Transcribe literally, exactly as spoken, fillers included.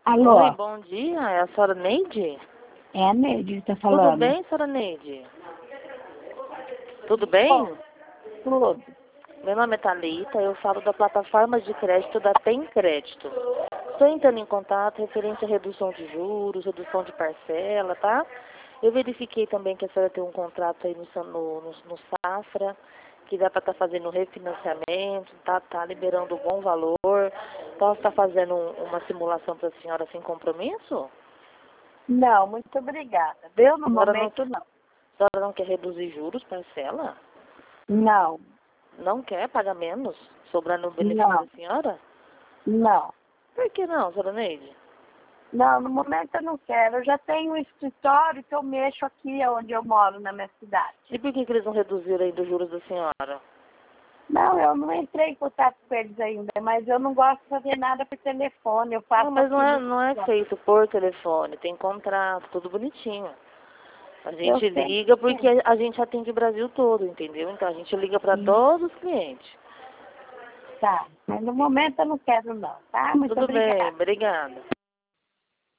Alô? Oi, bom dia. É a senhora Neide? É a Neide que tá falando. Tudo bem, senhora Neide? Tudo bem? Tudo. Meu nome é Thalita, eu falo da plataforma de crédito da Tem Crédito. Estou entrando em contato referente à redução de juros, redução de parcela, tá? Eu verifiquei também que a senhora tem um contrato aí no, Sa- no, no, no Safra, que dá para estar fazendo refinanciamento, tá, tá liberando um bom valor. Posso estar fazendo um- uma simulação para a senhora sem compromisso? Não, muito obrigada. Deu no A senhora não, momento, não. a senhora não quer reduzir juros, parcela? Não, Não quer pagar menos, sobrando o benefício não, da senhora? não. Por que não, senhora Neide? Não, no momento eu não quero. Eu já tenho um escritório que eu mexo aqui onde eu moro, na minha cidade. E por que, que eles não reduziram ainda os juros da senhora? Não, eu não entrei em contato com eles ainda, mas eu não gosto de fazer nada por telefone. Eu faço Não, mas não aqui é, no não é escritório. feito por telefone, tem contrato, tudo bonitinho. A Eu gente sei. liga porque a gente atende o Brasil todo, entendeu? Então a gente liga para Sim. todos os clientes. Tá, mas no momento eu não quero não, tá? Muito Tudo bem, obrigada. obrigada.